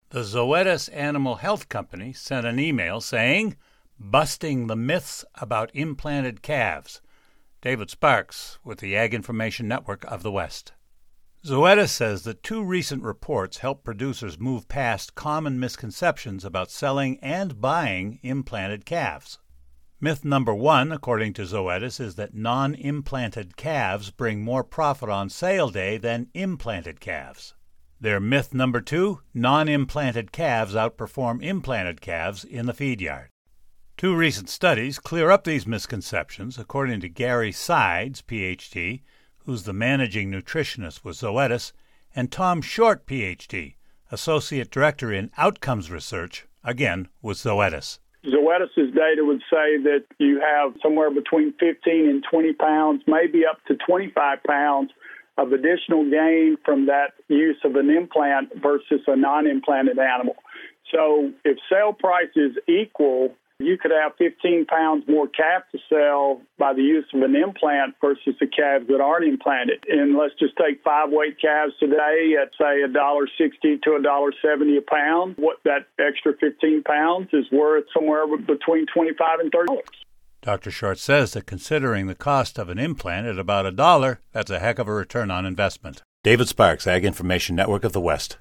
The Zoetis Animal Health Company sent an email saying, "Busting the myths about implanted calves." David Sparks with the Ag Information Network of the West. Zoetis says that two recent reports help producers move past common misconceptions about selling and buying implanted calves. Myth number one, according to Zoetis, is that non-implanted calves bring more profit on sale day than implanted calves. Their myth number two, non-implanted calves outperform implanted calves in the feed yard. Two recent studies clear up these misconceptions, according to Gary Sides, Ph.D., who's the managing nutritionist with Zoetis, and Tom Short, Ph.D., Associate Director in Outcomes Research, again with Zoetis. Zoetis' data would say that you have somewhere between 15 and 20 pounds, maybe up to 25 pounds of additional gain from that use of an implant versus a non-implanted animal. So if sale price is equal, you could have 15 pounds more calf to sell by the use of an implant versus the calves that aren't implanted. And let's just take 5-weight calves today at, say, $1.60 to $1.70 a pound. What that extra 15 pounds is worth somewhere between $25 and $30. Dr. Short says that considering the cost of an implant at about $1, that's a heck of a return on investment. David Sparks, Ag Information Network of the West.